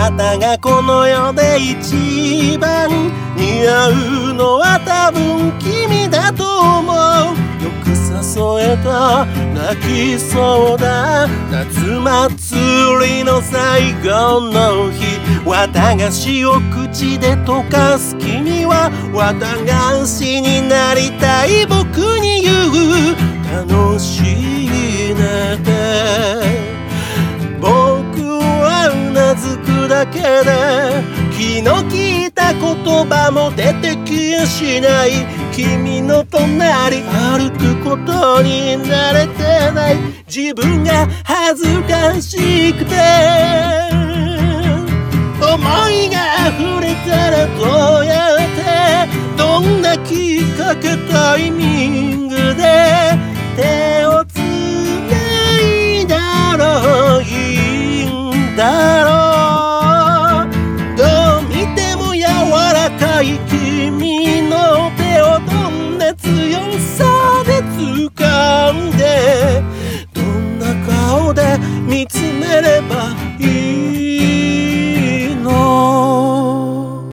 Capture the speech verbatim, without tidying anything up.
なたがこの世で一番似合うのは多分君だと思う。よく誘えた泣きそうだ夏祭りの最後の日、綿菓子を口で溶かす君は綿菓子になりたい僕に言う。楽しいねって僕はうなずくだけで気の利いた言葉も出てきやしない。君の隣歩くことに慣れてない自分が恥ずかしくて、思いが溢れたらどうやってどんなきっかけタイミングで手をつないだろういいんだろう。どう見ても柔らかい君の